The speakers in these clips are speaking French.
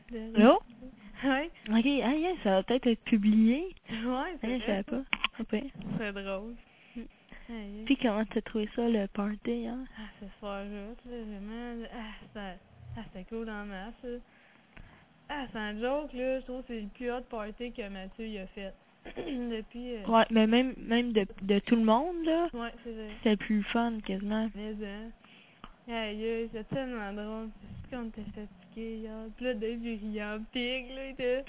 Allô? Ouais. Ok, ah yeah, ça va peut-être être publié. Ouais, c'est Je savais pas. Ok. C'est drôle. Aïe. Puis comment t'as trouvé ça, le party, hein? Ah, ce soir-là, tu sais, vraiment, c'était cool dans masse, là. Ah, c'est un joke, là, je trouve que c'est le plus hot party que Mathieu il a fait. Depuis, Ouais, mais même de tout le monde, là, ouais, c'est vrai. c'était le plus fun, quasiment. Mais, aïe, c'était tellement drôle. C'est comme t'es fatigué, hier. Puis là, Dave, il riait en pique, là, il était...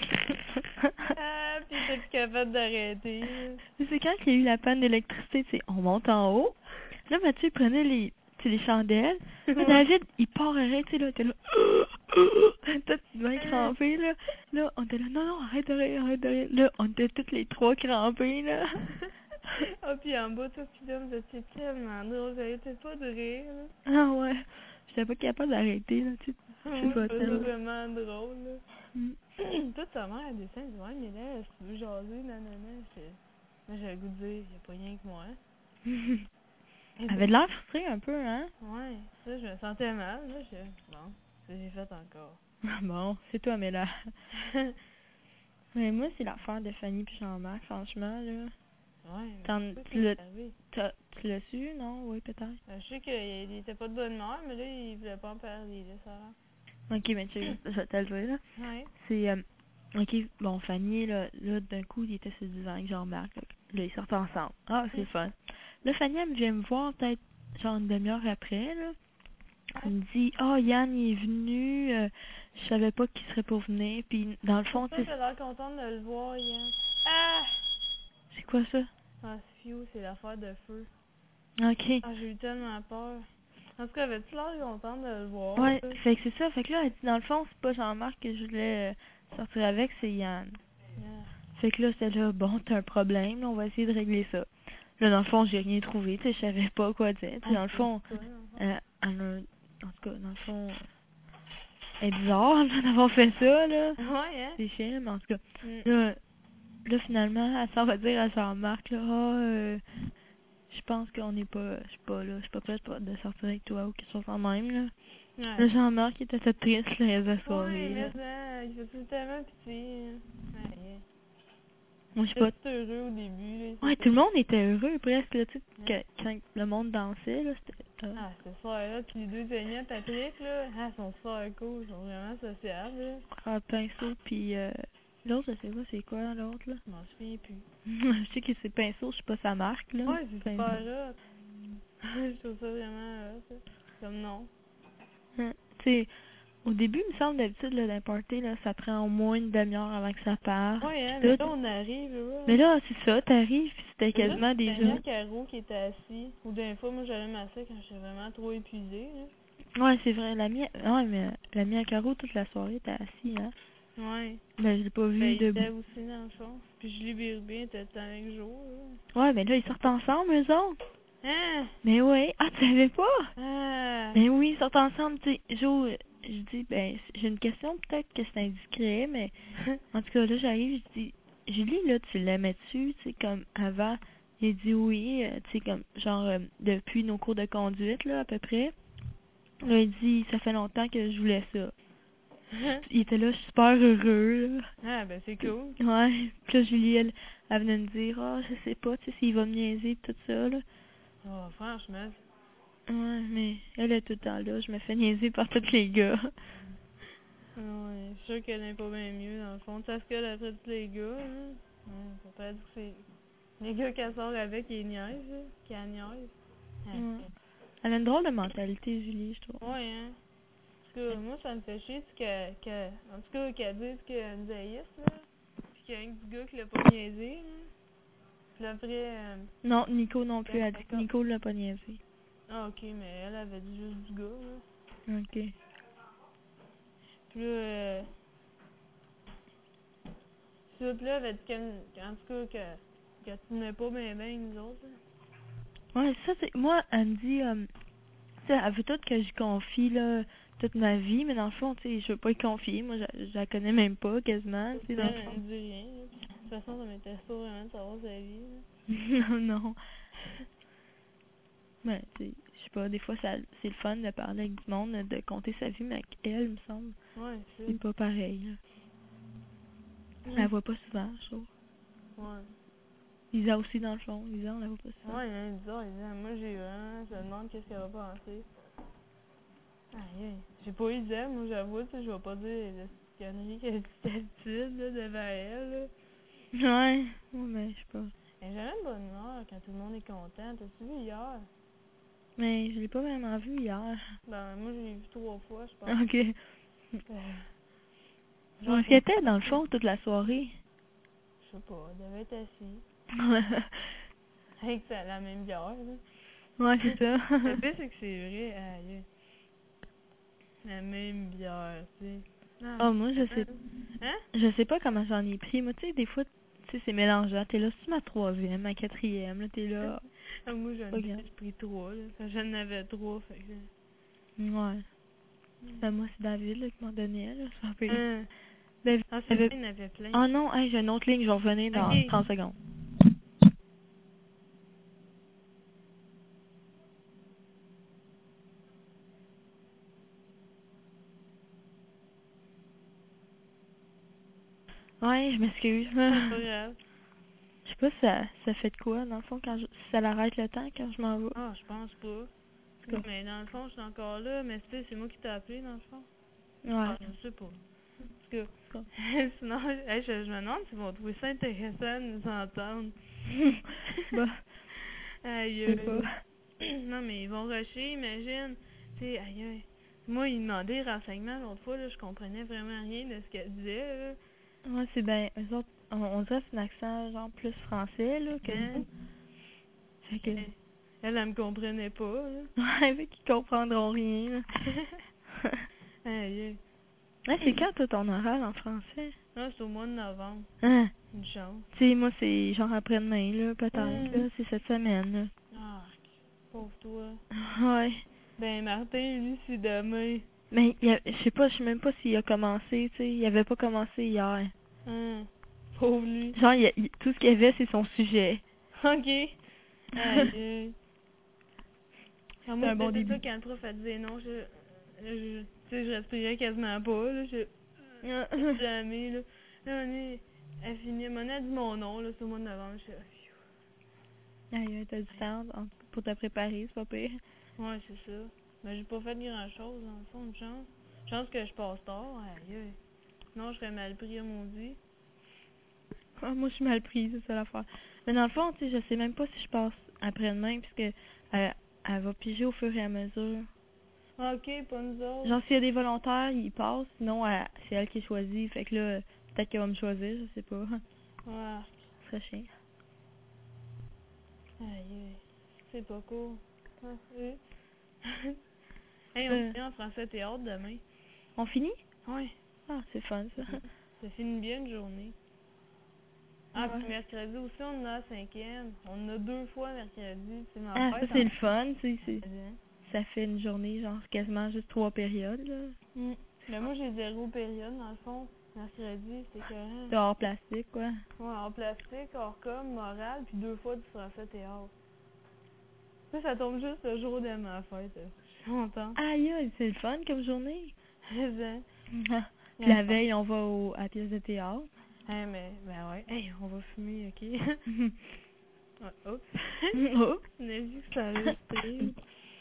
Ah, puis il était plus capable d'arrêter, là. C'est quand qu'il y a eu la panne d'électricité, tu sais, on monte en haut. Là, Mathieu, il prenait les chandelles. Là, David, il part arrête, tu sais, là, t'es là, tout bien crampé, là. Là, on était là, non, arrête de rire, arrête de rire. Là, on était toutes les trois crampés, là. Ah, puis en bas, toi, puis là, vous étiez tellement drôle, j'arrêtais pas de rire, là. Ah ouais, j'étais pas capable d'arrêter, là, tu sais. Moi, je trouvais ça vraiment drôle, là. Toute sa mère, elle descend, elle dit, ouais, mais là, si tu veux jaser, nanana, moi, j'ai le goût de dire, y a pas rien que moi. Elle avait de l'air frustrée un peu, hein? Ouais, ça, je me sentais mal, là, bon, ça, j'ai fait encore. Bon, c'est toi, mais là. Mais moi, c'est l'affaire de Fanny puis Jean-Marc, franchement, là. Ouais, Tu l'as su, non? Oui, peut-être. Je sais qu'il était pas de bonne humeur, mais là, il voulait pas en parler, là, ça va. Ok, mais tu je vais te le dire, là. Ouais. C'est, ok, bon, Fanny, là d'un coup, il était sur le divan avec Jean-Marc, là, ils sortent ensemble. Ah, c'est fun. Là, Fanny, elle vient me voir peut-être, genre, une demi-heure après, là. Elle me dit, oh, Yann, il est venu, je savais pas qu'il serait pour venir, puis dans le fond, tu sais... j'ai l'air contente de le voir, Yann. Ah! C'est quoi ça? Ah, c'est l'affaire de feu. Ok. Ah, j'ai eu tellement peur. En tout cas, avais-tu l'air contente de le voir? Ouais, fait que c'est ça. Fait que là, elle dit, dans le fond, c'est pas Jean-Marc que je voulais sortir avec, c'est Yann. Fait que là, c'était là, bon, t'as un problème, là, on va essayer de régler ça. Là, dans le fond, j'ai rien trouvé, tu sais, je savais pas quoi dire. Dans le fond, en tout cas, dans le fond, elle est bizarre, là, d'avoir fait ça, là. Ouais, hein? C'est chiant, mais en tout cas, là, finalement, elle s'en va dire à Jean-Marc, là, je pense qu'on n'est pas, je suis pas prête de sortir avec toi ou quelque chose en même, là. Ouais. Le Jean-Marc était tout triste, là, la soirée, ouais, là. mais il faisait tellement pitié. Ouais. Moi, je sais pas. J'étais heureux au début, là. Ouais, tout le monde était heureux, presque, là, tu sais, quand le monde dansait, là, c'était... Ah, c'était soir-là, puis les deux amis, Patrick, là, ils sont super cool, ils sont vraiment sociables, là. Ah, Pinceau, puis l'autre, je sais pas c'est quoi, l'autre, là. Je m'en souviens plus. Je sais que c'est Pinceau, je sais pas sa marque, là. Ouais, c'est super hot. Je trouve ça vraiment hot, comme non. Tu sais, au début, il me semble, d'habitude, là, d'un party, là, ça prend au moins une demi-heure avant que ça parte. Ouais, hein, mais là, on arrive, là. Mais là, c'est ça, t'arrives, puis c'était quasiment des gens. C'était Caro qui était assis. Ou d'un fois, moi, j'allais m'asseoir quand j'étais vraiment trop épuisée, là. Ouais, c'est vrai, ouais, mais l'ami à Caro, toute la soirée, était assis, hein. Ouais. Ben, je l'ai pas vu il debout. était aussi, dans le fond. Puis Julie Bérubé était avec Jo, là. Ouais, mais là, ils sortent ensemble, eux autres. Hein? Mais ouais. Ah, tu savais pas? Ah! Mais oui, ils sortent ensemble, tu sais. Jo, je dis, ben, j'ai une question, peut-être que c'est indiscret, mais en tout cas, là, j'arrive, je dis, Julie, là, tu l'aimais-tu, tu sais, comme avant? Il dit oui, tu sais, comme, genre, depuis nos cours de conduite, là, à peu près. Là, il dit, ça fait longtemps que je voulais ça. Il était là super heureux, là. Ah, ben c'est cool. Ouais. Puis là, Julie, elle venait me dire, ah, je sais pas, tu sais, s'il va me niaiser pis tout ça, là. Oh, franchement. Ouais, mais elle est tout le temps là. Je me fais niaiser par tous les gars. Ouais, je suis sûre qu'elle n'est pas bien mieux, dans le fond. Tu sais ce qu'elle a fait tous les gars, là? Ouais, faut pas dire que c'est les gars qu'elle sort avec, qui niaisent, là. Qui la niaisent. Ouais. Elle a une drôle de mentalité, Julie, je trouve. Ouais, hein. En tout cas, moi, ça me fait chier, en tout cas, qu'elle dise qu'elle nous haïsse, là. Puis qu'il y a un petit gars qui l'a pas niaisé, là. Puis après... Non, Nico non plus a dit que Nico l'a pas niaisé. Ah, ok, mais elle avait dit juste du gars, là. Ok. Puis là, l'autre là avait dit qu'en tout cas, qu'elle tenait pas bien nous autres, là. Ouais, ça, c'est... Moi, elle me dit... tu sais, elle veut tout que je confie, là, toute ma vie, mais dans le fond, tu sais, je veux pas y confier. Moi, je la connais même pas, quasiment, tu sais, dans le fond. Elle me dit rien, là. De toute façon, ça m'intéresse pas vraiment de savoir sa vie, là. Non, non. Ouais, tu sais, je sais pas, des fois, c'est le fun de parler avec du monde, de compter sa vie, mais avec elle, il me semble, Ouais, c'est pas pareil, là. Mm. Elle la voit pas souvent, je trouve. Ouais. Lisa aussi, dans le fond. Lisa, on la voit pas souvent. Ouais, il y a un bizarre, il dit, moi j'ai eu un, je me demande qu'est-ce qu'elle va penser. Aïe, aïe. J'ai pas eu d'aide, moi j'avoue, tu sais, je vais pas dire les conneries qu'elle dit d'habitude, là, devant elle, là. Ouais, mais je sais pas. Elle est jamais de bonne humeur quand tout le monde est content. T'as-tu vu hier? Mais je l'ai pas vraiment vu hier. Ben, moi je l'ai vu 3 fois, je pense. Ok. Genre, Où est-ce qu'elle était, dans le fond, toute la soirée? je sais pas, elle devait être assise. Avec la même bière, là. Ouais, c'est ça. Le pire, c'est que c'est vrai, aïe. La même bière, tu sais. Oh, moi, je sais. Hein? Je sais pas comment j'en ai pris. Moi, tu sais, des fois, tu sais, c'est mélangeant. T'es là, c'est ma 3e, ma 4e, là, t'es là. Ah, moi, Pas grave. j'ai pris 3, là. J'en avais 3, fait que... Ouais. Ben, moi, c'est David, là, qui m'en donnait, là. Ça fait... Hein? David Ah, c'est avait... vrai, il y en avait plein. Oh non, hey, j'ai une autre ligne, je vais revenir dans Ok. 30 secondes. Ouais, je m'excuse. C'est pas grave. Je sais pas si ça fait de quoi, dans le fond, si ça l'arrête le temps quand je m'en vais. Ah, je pense pas. Quoi? Mais dans le fond, je suis encore là, mais tu sais, c'est moi qui t'ai appelé, dans le fond. Ouais. Ah, je sais pas. Parce que, Quoi? sinon, hey, je me demande s'ils vont trouver ça intéressant de nous entendre. Bah, Aïe, je sais pas. non, mais ils vont rusher, imagine. Tu sais, aïe, aïe. Moi, ils demandaient des renseignements l'autre fois, là, je comprenais vraiment rien de ce qu'elle disait, là. Ouais, c'est ben, eux autres, on dirait que c'est un accent, genre, plus français, là, que Hein? nous. Fait que... Elle me comprenait pas, là. Ouais, fait qu'ils comprendront rien, là. Aïe, aïe. Ouais, c'est quand, toi, ton oral en français? Ah, c'est au mois de novembre. Hein? Une chance. Tu sais, moi, c'est genre après-demain, là, peut-être, là. C'est cette semaine, là. Ah, pauvre toi. Ouais. Ben, Martin, lui, c'est demain. Mais, je sais même pas s'il a commencé, tu sais. Il avait pas commencé hier. Hein. Pauvre lui. Genre, tout ce qu'il y avait, c'est son sujet. Ok. Aïe. Ah, C'est moi, un bon c'était début. ça quand le prof a dit non, tu sais, je respirais quasiment pas, là. Jamais, là. Là, elle finit, on a dit mon nom, là, c'est au mois de novembre. Je suis Aïe, t'as du temps pour te préparer, c'est pas pire. ouais, c'est ça. Mais j'ai pas fait grand-chose, dans le fond, une chance. Chance que je passe tard, aïe. Sinon, je serais mal pris à maudit. Ah, moi, je suis mal prise, c'est ça l'affaire. Mais dans le fond, tu sais, je sais même pas si je passe après-demain, puisque elle va piger au fur et à mesure. Ok, pas nous autres. Genre, s'il y a des volontaires, ils passent, sinon, c'est elle qui choisit. Fait que là, peut-être qu'elle va me choisir, je sais pas. Ouais. Ce serait chiant. Aïe. C'est pas cool. Ah, oui. Hey, on finit en français théâtre demain. On finit? Ouais. Ah, c'est fun, ça. Ça finit bien une journée. Ah, Ouais. puis mercredi aussi, on en a la 5e. On en a 2 fois mercredi. C'est ma Ah, ça, fête. c'est le fun, tu sais. Hein. Ça fait une journée, genre, quasiment juste 3 périodes, là. Mais moi, j'ai 0 période, dans le fond. Mercredi, c'est écœurant. C'est hors plastique, quoi. Ouais, en plastique, hors com, morale, puis 2 fois du français théâtre. Ça tombe juste le jour de ma fête. Je suis contente. Aïe, aïe, c'est le fun comme journée. Hein. Puis la veille, on va à la pièce de théâtre. Hey, mais, ben ouais. Hey, on va fumer, ok? Ouais, oups. Oh. On a vu que ça enregistré.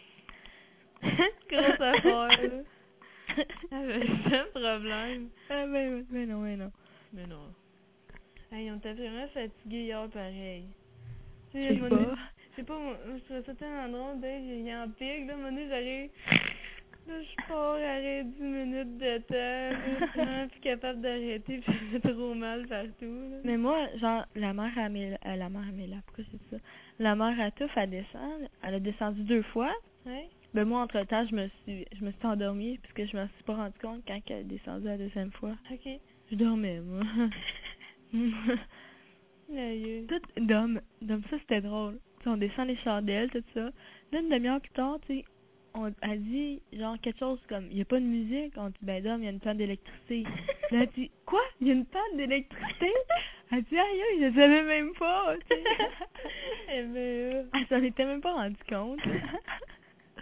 Grosse affaire, là. C'est un problème. Ah, mais non, mais non. Mais non. Hey, on était vraiment fatigués hier, pareil. Tu Je sais, sais pas. je sais pas, moi, je trouvais ça tellement drôle, Dave, il en pique, là, à un moment donné, j'arrive, là, je pars, arrête 10 minutes de temps, là, je suis vraiment plus capable d'arrêter, puis j'ai trop mal partout, là. Mais moi, genre, la mère Améla, pourquoi c'est ça? La mère à Touf, elle a descendu 2 fois. Ouais? Ben moi, entre-temps, je me suis endormie, parce que je m'en suis pas rendu compte quand elle est descendue la 2e fois. Ok. Je dormais, moi. Aïe. Tout, Dom, ça c'était drôle. T'sais, on descend les chandelles, tout ça. Là, une demi-heure plus tard, tu sais, on a dit, genre, quelque chose comme, il y a pas de musique. On dit, ben Dom, il y a une panne d'électricité. Là, elle dit, quoi? Il y a une panne d'électricité? Elle dit, aïe, aïe, je savais même pas, tu sais. Eh ben, Elle s'en était même pas rendu compte.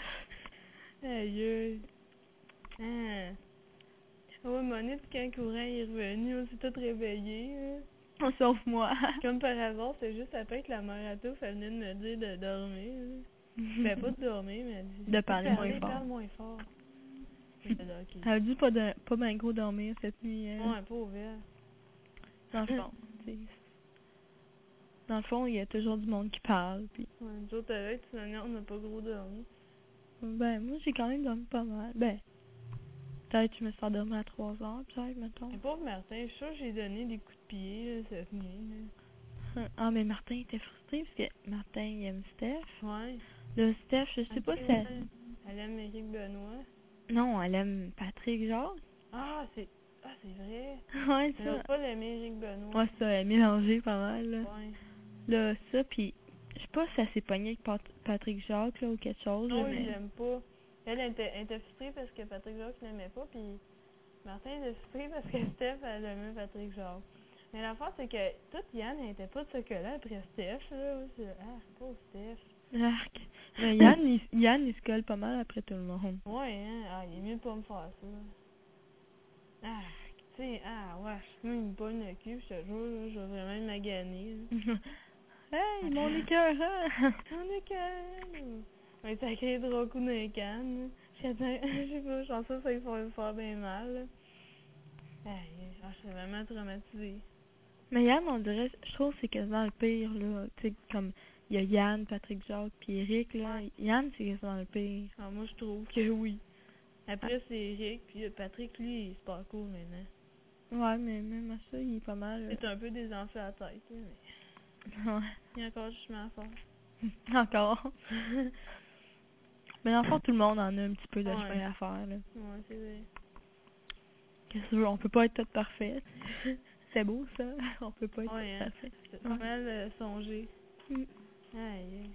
Aïe, aïe. Ah. Ouais, Monet, puis quand le courant est revenu, on s'est tous réveillés. Sauf moi. Comme par hasard, c'est juste après que la mère à touffe, elle venait de me dire de dormir. Ben, pas de dormir, mais elle dit... De parler moins fort. Parle moins fort. J'ai dit, ok. Elle a dû pas bien gros dormir cette nuit. Ouais, pauvre elle. Dans le fond, tu sais. Dans le fond, il y a toujours du monde qui parle. Puis... Ouais, nous autres, avec, on n'a pas gros dormi. Ben, moi, j'ai quand même dormi pas mal. Ben, peut-être que je me suis endormie à 3 heures, peut-être, mettons. Et pauvre Martin, je suis sûre que j'ai donné des coups de pied, là, cette nuit, là. Ah, mais Martin était frustré parce que Martin, il aime Steph. Ouais. Là, Steph, je sais pas si elle... Elle aime Éric Benoît. Non, elle aime Patrick Jacques. Ah, c'est vrai. Ouais, Elle ça. n'ose pas l'aimer, Éric Benoît. Ouais, ça, elle est mélangée pas mal, là. Ouais. Là, ça, pis je sais pas si elle s'est pognée avec Patrick Jacques, là, ou quelque chose, Non, là, il mais... l'aime pas. Elle était frustrée parce que Patrick Jacques l'aimait pas, puis Martin était frustré parce que Steph, elle aimait Patrick Jacques. Mais l'affaire, c'est que toute Yann, elle était pas de ce que-là après Steph, là. Ah, pauvre Steph. Arc. Mais Yann, il se colle pas mal après tout le monde. Ouais, hein. Ah, il est mieux de pas me faire ça. Ah, tu sais, ouais, moi, il me pogne le cul, je te jure, là, je vais vraiment être maganée, là. Hey, mon écœurant! Mon écœur! Un sacré gros coup dans les cannes. Je sais pas, je pense que ça va me faire bien mal, là. Aïe, je suis vraiment traumatisée. Mais Yann, on dirait, je trouve que c'est quasiment le pire, là. Tu sais, comme, il y a Yann, Patrick Jacques, puis Eric, là. Ouais. Yann, c'est quasiment le pire. Alors, moi, je trouve que oui. Après, c'est Eric, puis Patrick, lui, il est super cool maintenant. Ouais, mais même à ça, il est pas mal... C'est un peu des enfants à la tête, là, mais Ouais. il y a encore du chemin à faire. Encore. Mais dans le fond, tout le monde en a un petit peu de Ouais. chemin à faire, là. Ouais, c'est vrai. Qu'est-ce que tu veux, on peut pas être toutes parfaites. C'est beau, ça. On peut pas être Ouais, toutes hein. parfaites. C'est pas mal songé. Mm. Aïe.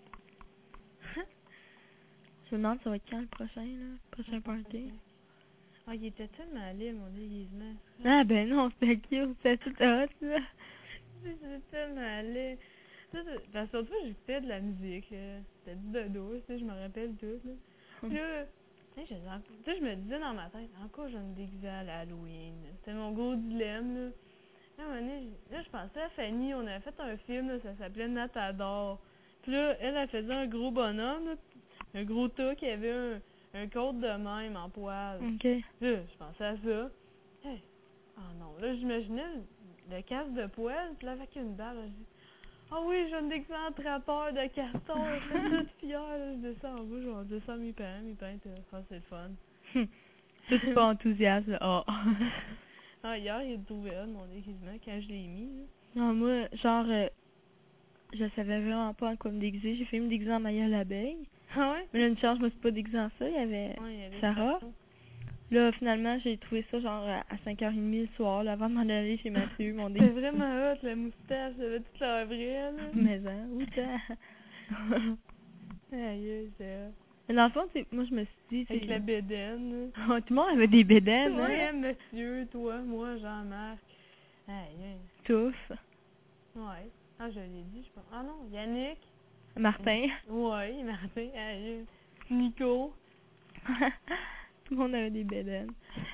Je me demande ça va être quand le prochain, là? Prochain party. Ah, il était tellement laid, mon déguisement. Ah ben non, c'était cute, c'était tout hot, là. C'était tellement laid. Parce que l'autre fois, j'écoutais de la musique, là. C'était du dodo, tu sais, je me rappelle tout, là. Puis là, tu sais, je me disais dans ma tête, encore je vais me déguiser à l'Halloween. C'était mon gros dilemme, là. Là, à un moment donné, je pensais à Fanny, on avait fait un film, là, ça s'appelait Natador. Puis là, elle faisait un gros bonhomme, là, un gros tas qui avait un côte de même en poil. Ok. Là, je pensais à ça. Hey. Ah non, là, j'imaginais le casque de poêle, puis là, avec une balle, je dis, ah oui, je vais me déguiser en trappeur de castor, je suis toute fière, là, je descends en bas, je vais dire ça à mes parents étaient, ah, c'est le fun. Tout pas enthousiaste, là. Oh. Ah, hier, il est ouvert, mon déguisement, quand je l'ai mis, là. Non, moi, genre, je savais vraiment pas en quoi me déguiser. J'ai fait me déguiser en Maya l'abeille. Ah ouais? Mais là, une chance, je me suis pas déguisée en ça. Il y avait Ouais, il y avait Sarah. ça. Là, finalement, j'ai trouvé ça genre à 5h30 le soir, là, avant de m'en aller chez Mathieu, mon C'était déguisement. vraiment hot, la moustache, j'avais toute la vraie, là. Mais hein, où ça? Aïe, c'est hot. Mais dans le fond, moi, je me suis dit... Avec la bédaine, là. Oh, tout le monde avait des bédaines, Toi, hein? hein, monsieur, toi, moi, Jean-Marc. Aïe, Tous. ouais. Ah, je l'ai dit, je pense. Ah non, Yannick. Martin. Ouais, Martin, aïe. Nico. Tout le monde avait des bédaines.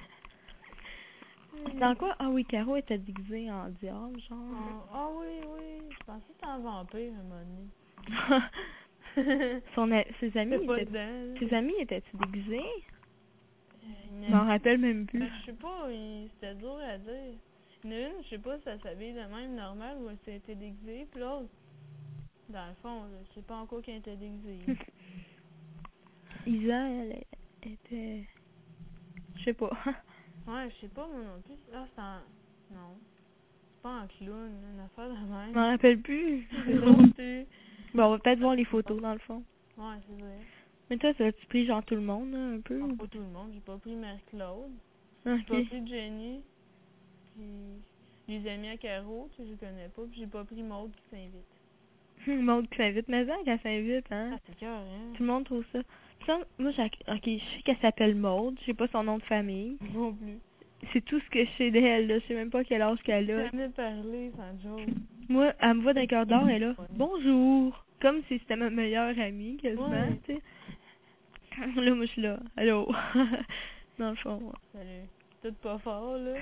Dans quoi? Ah oui, Caro était déguisée en diable, genre. Ah oui, oui. Je pensais que c'était un vampire, à un moment donné. Ses amis C'était pas étaient... dedans, là. Ses amis étaient-ils déguisés? Il y Je en a- m'en rappelle même plus. Je sais pas, c'était dur à dire. Il y en a une, je sais pas si elle s'habille de même normal ou elle s'était déguisée, puis l'autre, dans le fond, je sais pas encore qui était déguisée. Isa, elle était... Je sais pas. Ouais, je sais pas moi non plus. Ah, c'est en... Non. C'est pas en clown, une affaire de Je même. m'en rappelle plus. C'est... Bon, on va peut-être voir les photos, dans le fond. Ouais, c'est vrai. Mais toi, as-tu pris genre tout le monde, là, un peu? Ah, pas tout le monde, j'ai pas pris Marie-Claude. Ok. J'ai pas pris Jenny. Puis les amis à Caro, tu sais, je les connais pas. Puis j'ai pas pris Maude qui s'invite. Maude qui s'invite, mais ça, qu'elle s'invite, hein? Ah, c'est cœur, hein? Tout le monde trouve ça. Ça, moi, ok, je sais qu'elle s'appelle Maude, je sais pas son nom de famille. Non plus. C'est tout ce que je sais d'elle, là. Je sais même pas quel âge qu'elle J'ai a. jamais parlé sans joke. Moi, elle me voit d'un cœur d'or, elle est là. Ouais. Bonjour! Comme si c'était ma meilleure amie, quasiment, Ouais. tu sais. Là, moi, je suis là. Allô? Dans le fond, ouais. Salut. Tout pas fort, là.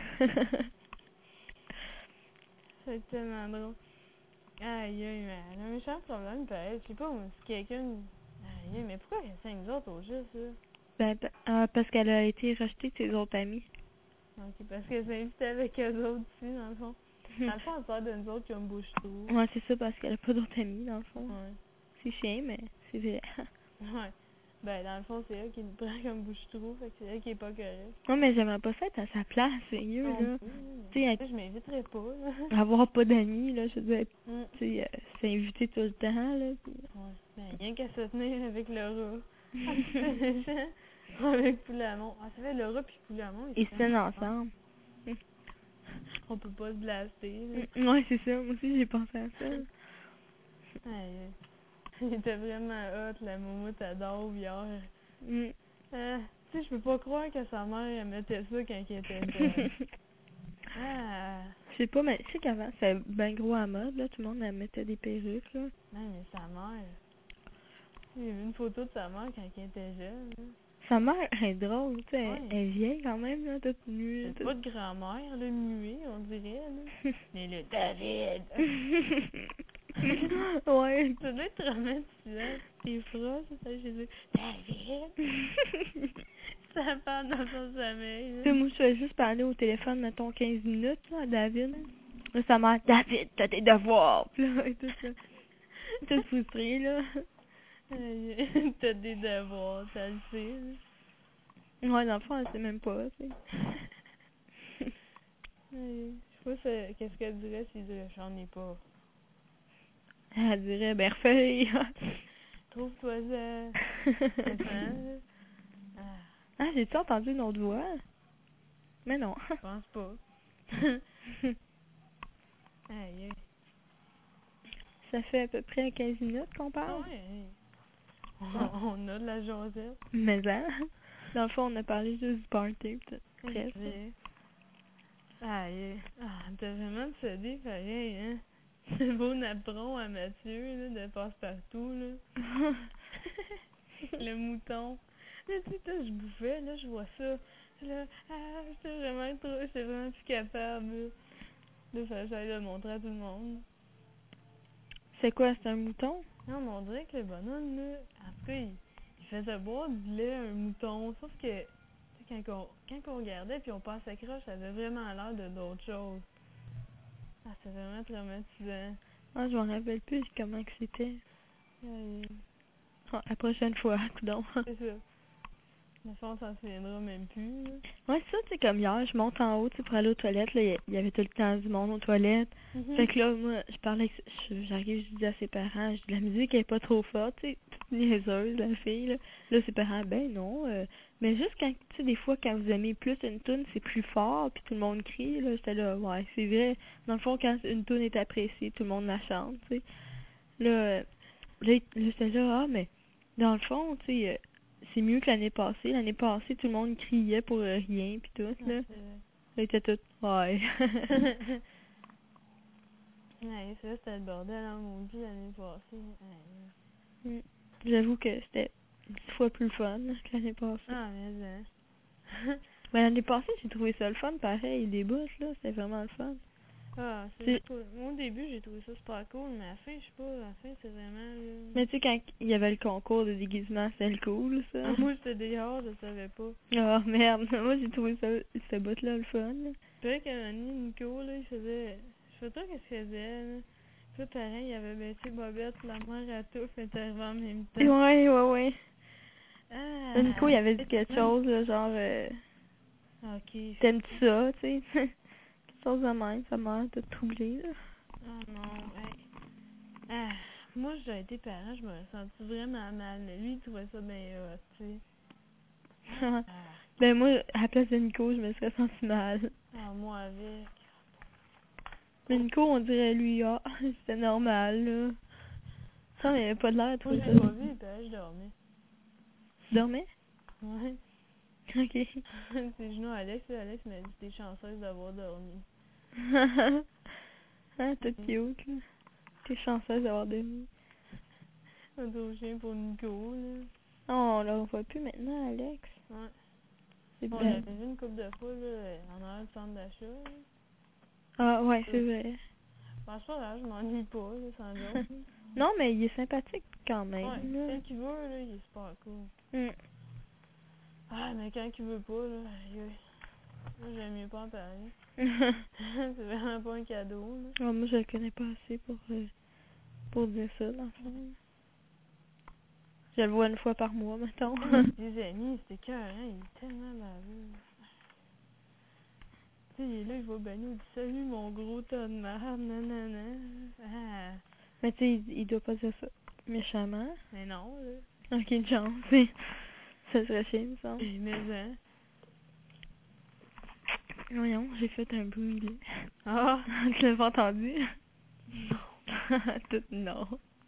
C'est tellement drôle. Aïe, aïe, mais elle a un méchant problème, pareil. Je sais pas, moi, si quelqu'un... Aïe, mais pourquoi elle essaie nous autres au juste, là? Ben, parce qu'elle a été rejetée de ses autres amis. Ok, parce qu'elle s'est invitée avec eux autres ici, dans le fond. Dans le fond, elle sort de nous autres comme bouche-trou. Ouais, c'est ça, parce qu'elle a pas d'autres amis, dans le fond. Ouais. C'est chiant, mais c'est vrai. Ouais. Ben, dans le fond, c'est elle qui nous prend comme bouche-trou, fait que c'est elle qui est pas correcte. Non, mais j'aimerais pas ça être à sa place, sérieux, Non là. plus, Tu sais, je m'inviterais pas, là. avoir pas d'amis, là, je veux dire, Mm. tu sais, s'inviter tout le temps, là. Pis... Ouais. Ben, rien qu'à se tenir avec le rat. Ah, c'est méchant. Avec Poulamon. Ah, ça fait le rat pis Poulamon, Ils se tiennent ensemble. On peut pas se blaster, là. Ouais, c'est ça, moi aussi j'ai pensé à ça. Aïe. Il était vraiment hot, la Momo t'adore hier. Mm. Tu sais, je peux pas croire que sa mère elle mettait ça quand elle était jeune. Ah. Je sais pas, mais je sais qu'avant, c'était ben gros à mode, là. Tout le monde elle mettait des perruques, là. Non, mais sa mère. J'ai vu une photo de sa mère quand elle était jeune. Là. Sa mère, elle est drôle, tu sais. Ouais. Elle est vieille quand même, là, toute nue. C'est toute- pas de grand-mère, là, muet, on dirait, là. Mais le David! Ouais. Ça doit être traumatisant. Tes phrases, ça, j'ai dit David! Ça parle dans son sommeil, Tu sais, là. moi, je fais juste parler au téléphone, mettons, 15 minutes, là, à David. Là, sa mère, David, t'as tes devoirs. Puis là, et tout ça. Toute frustrée, là. T'as des devoirs, t'as le sais, là. Ouais, dans le fond, elle sait même pas, tu sais. Je sais pas qu'est-ce qu'elle dirait s'il dirait j'en ai pas. Elle dirait, ben, refais. Trouve-toi ça. Hein? Ah, j'ai-tu entendu une autre voix? Mais non. Je pense pas. Aïe. Ça fait à peu près 15 minutes qu'on Ah parle. ouais. On a de la Josette. Mais hein? Dans le fond, on a parlé juste du party, peut-être. Presque. Aïe. Ah, t'as vraiment cédé pareil, hein? C'est beau napperon à Mathieu, là, de passe-partout, là. Le mouton. Là, tu sais, je bouffais, là, je vois ça. Là, j'étais vraiment plus capable, là. Là, fallait que j'aille le montrer à tout le monde. C'est quoi, c'est un mouton? Non, mais on dirait que le bonhomme, là, en tout cas, il faisait boire du lait à un mouton. Sauf que, tu sais, quand on regardait puis on passait croche, ça avait vraiment l'air de d'autres choses. Ah, c'est vraiment traumatisant. Ah, je m'en rappelle plus comment que c'était. Aïe. Ah, la prochaine fois, coudonc. C'est ça. Mais ça, on s'en souviendra même plus, là. Ouais, ça, tu sais, comme hier, je monte en haut, tu sais, pour aller aux toilettes, là, il y avait tout le temps du monde aux toilettes. Fait que là, moi, je parlais, j'arrive, je dis à ses parents, je dis, la musique elle est pas trop forte, tu sais, toute niaiseuse, la fille, là. Là, ses parents, ben non, mais juste quand, tu sais, des fois, quand vous aimez plus une tune, c'est plus fort, puis tout le monde crie, là, j'étais là, ouais, c'est vrai. Dans le fond, quand une tune est appréciée, tout le monde la chante, tu sais. Là, j'étais là, ah, mais, dans le fond, tu sais, c'est mieux que l'année passée. L'année passée, tout le monde criait pour rien, puis tout, là. Là, était tout, ouais. Ouais, ça, c'était le bordel en maudit l'année passée. Ouais. J'avoue que c'était 10 fois plus fun là, que l'année passée. Ah, mais hein. Mais l'année passée, j'ai trouvé ça le fun, pareil, des bouts, là, c'était vraiment le fun. Ah, c'est cool. Moi, au début, j'ai trouvé ça super cool, mais à la fin, je sais pas, à la fin, c'est vraiment... Mais tu sais, quand il y avait le concours de déguisement, c'était le cool, ça. Ah, moi, j'étais dehors, je savais pas. Ah, merde, moi, j'ai trouvé ça, ce bout-là, le fun. C'est vrai qu'à un moment donné, Nico, là, il faisait... Je sais pas qu'est-ce qu'il faisait, là. Tout pareil, il avait baissé Bobette, la mère à tout, est arrivée en même temps. Ouais. Ah! Nico, il avait dit quelque chose, là, genre, Ok. t'aimes-tu ça, tu sais? Quelque chose de même, ça m'a tout troublé, là. Oh non, ouais. Ah, moi, j'ai été parent, je me sentais vraiment mal, mais lui, il trouvait ça bien hot, tu sais. Ah. Ben moi, à la place de Nico, je me serais senti mal. Ah, moi avec. Mais Nico, on dirait lui, ah, c'était normal, là. Ça, il avait pas de l'air à Moi, trouver j'ai ça. pas vu, puis je dormais. Tu dormais? Ouais. Ok. C'est genoux Alex, là, Alex m'a dit t'es chanceuse d'avoir dormi. Ah, t'es cute, là. T'es chanceuse d'avoir dormi. Un gros chien pour Nico, là. Oh, on la voit plus maintenant, Alex. Ouais. C'est On bien. l'avait vu une couple de fois, là, en arrière du centre d'achat. Là. Ah, ouais, c'est vrai. Franchement, c'est pas grave, je m'ennuie pas, là, sans joke. Non, mais il est sympathique quand même. Ouais, là. quand il veut, là, il est super cool. Mm. Ah, mais quand il veut pas, là, moi, j'aime mieux pas en parler. C'est vraiment pas un cadeau, là. Ah, moi, je le connais pas assez pour dire ça, dans le fond. Je le vois une fois par mois, mettons. Des amis, c'était écœurant, il est tellement baveux. Tu sais, il est là, il va baigner, il dit salut mon gros tas de merde, nanana. Ah, Mais tu sais, il doit pas dire ça méchamment. mais non, là. Ok, une chance, c'est... Ça serait chiant, il me semble. Mais hein. Voyons, j'ai fait un bruit, là. Ah! Tu l'as pas entendu? Tout non.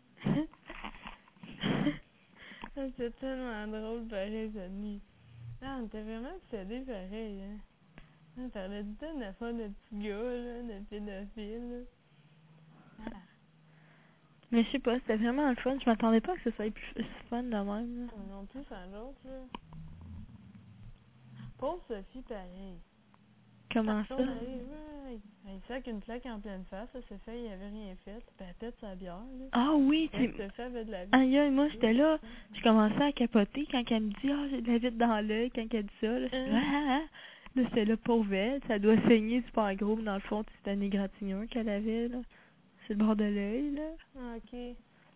C'était tellement drôle, pareil, cette nuit. Ah, on était vraiment obsédés, pareil, hein. On parlait tout le temps d'affaires de petits gars, là, de pédophiles, là. Ah, Mais je sais pas, c'était vraiment le fun. Je m'attendais pas que ce soit plus fun de même, là. mais non plus, sans l'autre, là. Pauvre Sophie, pareil. Comment Quand ça? on arrive, ouais, il sac une plaque en pleine face, ça s'est fait, il avait rien fait, puis elle pète sa bière, là. Ah oui, Et tu... Sophie avait de la vie. Aïe, aïe, moi, j'étais là. Je commençais à capoter quand elle me dit « Ah, j'ai de la vitre dans l'œil » quand elle dit ça. Là, j'étais là, ah, ah. Là, c'était là, pauvre elle. Ça doit saigner super gros. Mais dans le fond, c'était une égratignure qu'elle avait, là. C'est le bord de l'œil, là. Ah, ok.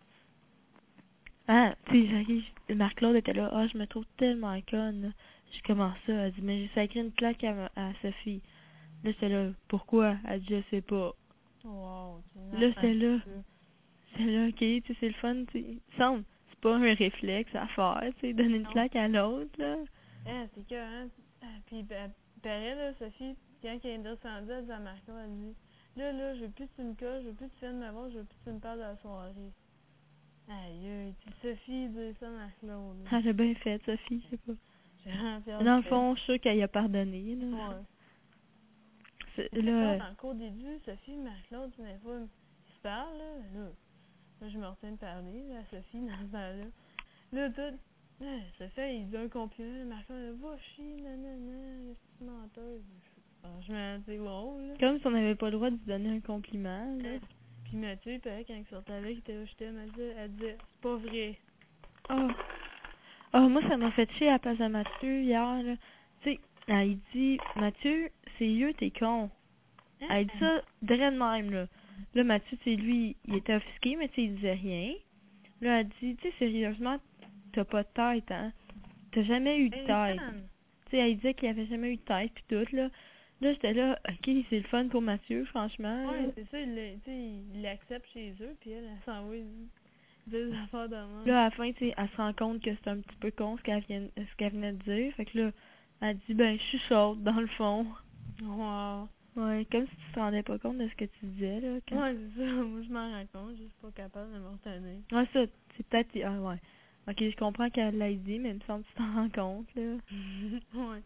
Ah, tu sais, j'arrive. Marc-Claude était là. Ah, je me trouve tellement conne, là. Je commence ça. Elle dit « Mais j'ai sacré une plaque à Sophie. » Là, j'étais là. Pourquoi? Elle dit « Je sais pas. » Wow, Là, j'étais là. C'est là, ok, tu sais, c'est le fun, tu sais. Il me semble, c'est pas un réflexe à faire, tu sais, donner une Non. claque à l'autre, là. Ah, c'est que, hein. Ah, puis, pareil, là, Sophie, quand elle est descendue, elle dit à Marco, elle dit, là, je veux plus que tu me colles, je veux plus que tu viennes me voir, je veux plus que tu me parles de la soirée. Aïe, aïe, tu sais, Sophie dit ça à Marc-Claude, là. Elle a bien fait, Sophie, je sais pas. J'ai vraiment fière Dans le d'elle. fond, je suis sûre qu'elle y a pardonné, là. Ouais. C'est- Mais Là, quand, encore au début, Sophie et Marc-Claude, des fois, ils se parlent, là, je me retiens de parler, là, à Sophie, dans ce temps-là. Là, tout, Sophie, il dit un compliment, Marc-Claude, va chier, nanana, petit menteur. Franchement, c'est bon, là. comme si on n'avait pas le droit de lui donner un compliment, là. Puis Mathieu, il paraît, quand il sortait avec, il était là, je t'aime, elle disait, c'est pas vrai. Oh. Oh, moi, ça m'a fait chier à la place de Mathieu, hier, là. Tu sais, elle dit, Mathieu, c'est vieux, t'es con. Elle dit ça, direct de même, là. Là, Mathieu, tu sais, lui, il était offusqué, mais tu sais, il disait rien. Là, elle dit, tu sais, sérieusement, t'as pas de tête, hein. T'as jamais eu de Hey, tête. Sam! Tu sais, elle disait qu'il avait jamais eu de tête, pis tout, là. Là, j'étais là, ok, c'est le fun pour Mathieu, franchement, là. Ouais, c'est ça, tu sais, il l'accepte chez eux, puis elle s'en va des affaires de même. Là, à la fin, tu sais, elle se rend compte que c'est un petit peu con ce qu'elle venait de dire. Fait que là, elle dit, ben, je suis chaude, dans le fond. Wow. Ouais, comme si tu te rendais pas compte de ce que tu disais, là. Quand... Ouais, c'est ça, moi je m'en rends compte, je suis pas capable de me retenir. Ouais, ça, c'est peut-être... Ah, ouais. Ok, je comprends qu'elle l'a dit, mais il me semble que tu t'en rends compte, là. Ouais.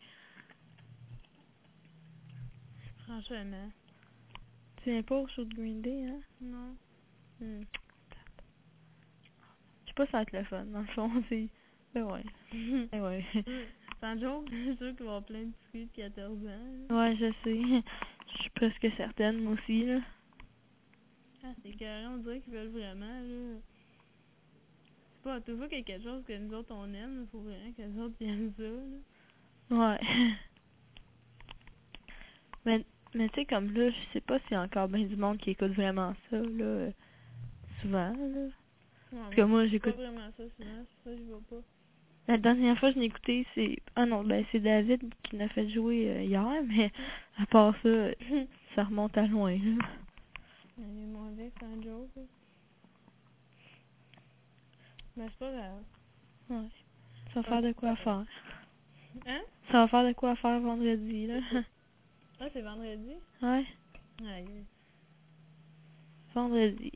Franchement. Tu viens pas au show de Green Day, hein? Non. Hmm. Je sais pas si ça va être le fun, dans le fond, c'est... Ben ouais. Ben ouais. Sans joke, je suis sûre qu'il va y avoir plein de petits filles de 14 ans. Là. Ouais, je sais. Je suis presque certaine, moi aussi, là. Ah, c'est carré, on dirait qu'ils veulent vraiment, là. C'est pas à tout fois qu'il y a quelque chose que nous autres on aime, il faut vraiment que les autres aiment ça, là. Ouais. Mais tu sais, comme là, je sais pas s'il y a encore bien du monde qui écoute vraiment ça, là, souvent, là. Ouais, Parce que moi, pas j'écoute... vraiment ça souvent, c'est ça je vois pas. La dernière fois que je l'ai écouté, c'est... Ah non, ben c'est David qui l'a fait jouer hier, mais à part ça, ça remonte à loin, là. Il est mauvais, c'est un joke, là. Mais c'est pas grave. Ouais. Ça va faire de quoi faire. Hein? Ça va faire de quoi faire vendredi, là. Ah, c'est vendredi? Ouais, Aïe. vendredi.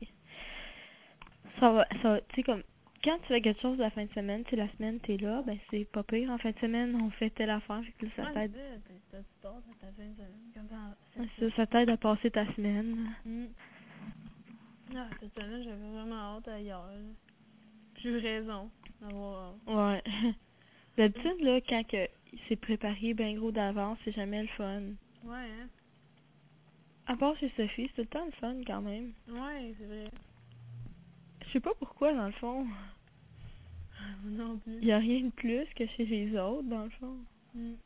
Tu sais, comme... Quand tu fais quelque chose la fin de semaine, tu sais, la semaine, t'es là, ben c'est pas pire. En fin de semaine, on fait telle affaire, fait que là, ça t'aide... T'as du tort, t'as fait une semaine, comme Ça t'aide à passer ta semaine. Ah, cette semaine, j'avais vraiment hâte à hier, là. J'ai eu raison. avoir... Ouais. D'habitude, là, quand que c'est préparé bien gros d'avance, c'est jamais le fun. Ouais, hein? À part chez Sophie, c'est tout le temps le fun quand même. Ouais, c'est vrai. Je sais pas pourquoi, dans le fond. Moi non plus. Il y a rien de plus que chez les autres, dans le fond. Mm.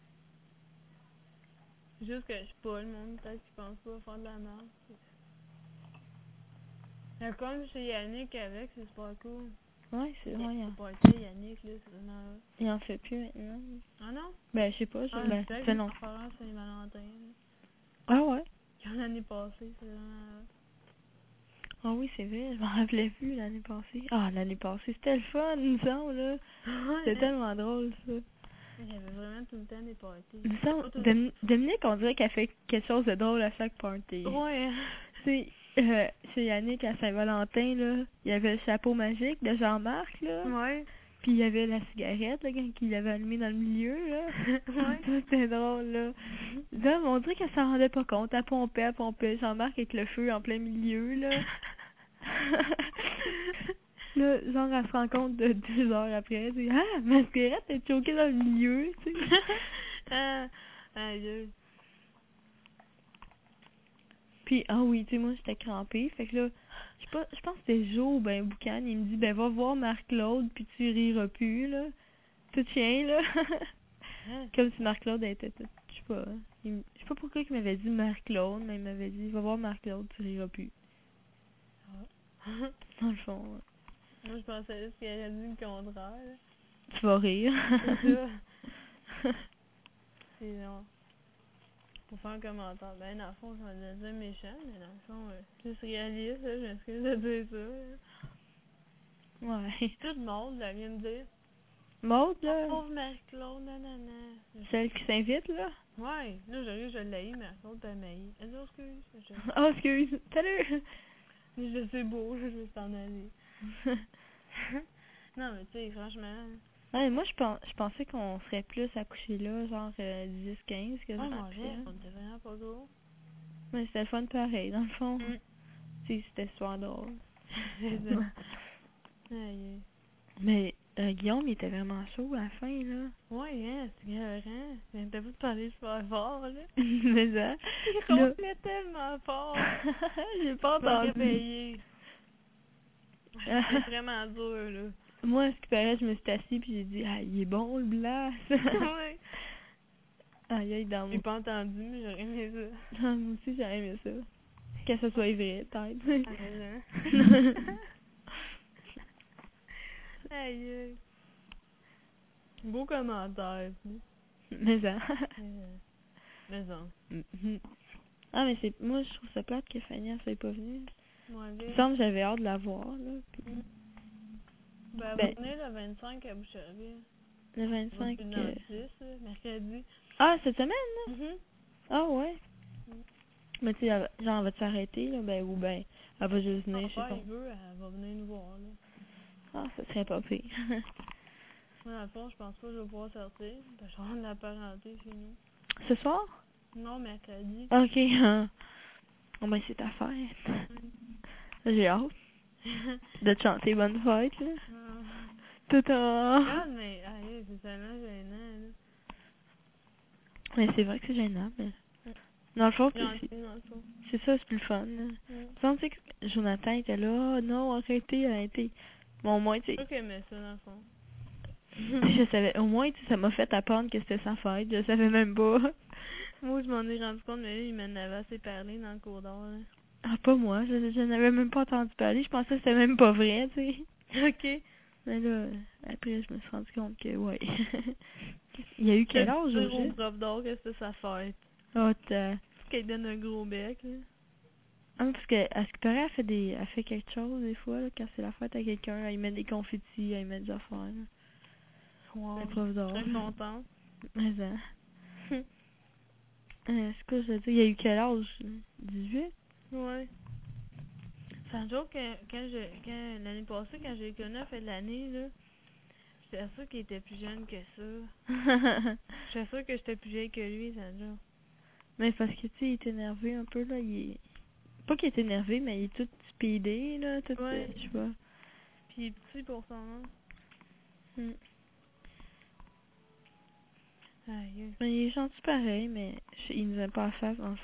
C'est juste que je suis pas le monde, peut-être qu'ils pensent pas faire de la merde. Mais comme chez Yannick avec, c'est super cool. Ouais, c'est vrai. C'est pas été Yannick, là, c'est vraiment... Il en fait plus maintenant. Ah non? Ben, je sais pas, Ah, ben, ça peut-être fait que longtemps. c'est pas Saint-Valentin, là. Ah ouais? Comme l'année passée, c'est vraiment... Ah oui, c'est vrai, je m'en rappelais plus l'année passée. Ah, l'année passée, c'était le fun, il me semble, là. Ouais, C'était tellement drôle, ça. j'avais vraiment tout le temps des parties. Il me semble, Pas tout le Dominique, on dirait qu'elle fait quelque chose de drôle à chaque party. temps. Ouais. Tu sais, chez Yannick, à Saint-Valentin, là, il y avait le chapeau magique de Jean-Marc, là. Ouais. Puis il y avait la cigarette, là, quand il l'avait allumée dans le milieu, là. Ouais. Ça, c'était drôle, là. Là, on dirait qu'elle s'en rendait pas compte. Elle pompait Jean-Marc avec le feu en plein milieu, là. Là, genre, elle se rend compte de 2 heures après. Elle dit, ah, ma cigarette est choquée dans le milieu, tu sais. Ah, aïe. Puis, ah oui, tu sais, moi, j'étais crampée. Fait que là, je pense que c'était Joe, ben, Boucan, il me dit, ben, va voir Marc-Claude, puis tu riras plus, là. Tout chien, là. Hein? Comme si Marc-Claude était tout, je sais pas. Je sais pas pourquoi il m'avait dit Marc-Claude, mais il m'avait dit, va voir Marc-Claude, tu riras plus. Ah. Dans le fond, ouais. Moi, je pensais juste qu'elle a dit le contraire. Tu vas rire. C'est ça. C'est non. Pour faire un commentaire. Ben, dans le fond, je vais dire méchant, mais dans le fond, juste réaliste, là, je m'excuse de dire ça. Là. Ouais. Tout le monde, là, vient me dire. Maud, Oh, là, pauvre Marie-Claude, nanana. celle qui s'invite, là. Ouais, là, j'arrive, je l'ai, Marie-Claude, t'as maillé. Elle dit, oh, excuse. Oh, excuse. Salut. Je sais beau, je vais t'en aller. Non, mais tu sais, franchement. Ouais, moi, je pensais qu'on serait plus à coucher là, genre 10-15, que Oh je mon rentrais. dieu, on était vraiment pas gros. Mais c'était le fun pareil, dans le fond. Mm. Tu sais, c'était super drôle. C'est ça. Aïe. Mais Guillaume, il était vraiment chaud à la fin, là. Ouais, hein, c'est écœurant. T'as pas de parler super fort, là. Mais ça, Il là... ronflait tellement fort. J'ai pas Je m'en entendu. réveillé. C'était vraiment dur, là. Moi, ce qui paraît, je me suis assise puis j'ai dit, ah, il est bon, le blast. Ouais. Aïe, aïe, dans J'ai mon... pas entendu, mais j'aurais aimé ça. Moi aussi, j'aurais aimé ça. Que ça soit vrai, peut-être. Hein? Aïe, aïe. Beau commentaire, ça. Mais ça. Mais ça. Ah, mais c'est... Moi, je trouve ça plate que Fanny, elle soit pas venue. Moi, Il me semble que j'avais hâte de la voir, là. Puis... Ben, Ben, vous venez le 25 à Boucherville. le 25... Puis le 6, mercredi. Ah, cette semaine, là? Mhm. Ah, ouais. Mm. Mais tu sais, genre, elle va s'arrêter, là, ben, ou ben, elle va juste venir, je sais Papa, pas. il veut, elle va venir nous voir, là. Ah, ça serait pas pire. Moi, dans le fond, je pense pas que je vais pouvoir sortir. Parce que je vais avoir de la parenté chez nous. Ce soir? Non, mercredi. Ok. Oh, ben, c'est ta fête. J'ai hâte de te chanter bonne fête, là. Tout en... Regarde, mais, allez, c'est tellement gênant, là. Mais c'est vrai que c'est gênant, mais... Dans le fond, Gentil, dans le fond. c'est ça, c'est plus le fun, là. Tu sais que Jonathan était là, oh, non, arrêtez. Bon, au moins, tu C'est sais, pas qu'il aimait ça, dans le fond. je savais, au moins, tu sais, ça m'a fait apprendre que c'était sa fête, je savais même pas. Moi, je m'en ai rendu compte, mais lui, il m'en avait assez parlé dans le cours d'or, là. Ah, pas moi, je n'avais même pas entendu parler, je pensais que c'était même pas vrai, tu sais. Ok. Mais là, après, je me suis rendu compte que, ouais. Il y a eu quel âge, C'est au au prof d'or que c'était sa fête. Oh, t'as... Parce qu'elle donne un gros bec, là. Ah, parce que, à ce qui paraît, elle fait quelque chose, des fois, là, quand c'est la fête à quelqu'un, elle met des confettis, elle met des affaires, là. Wow. La prof d'or. Je suis très contente. Mais ça. C'est quoi, je veux dire, il y a eu quel âge? 18? Ouais. C'est un jour que quand l'année passée, quand j'ai connu à la fin de l'année, là, j'étais sûre qu'il était plus jeune que ça. J'étais sûre que j'étais plus vieille que lui, c'est un jour. Mais parce que, tu sais, il est énervé un peu, là, il est... Pas qu'il est énervé, mais il est tout speedé, là, tout, Ouais. je sais pas. Puis il est petit pour son âge. Mm. Aïe. Mais il est gentil pareil, mais il nous aime pas à face dans le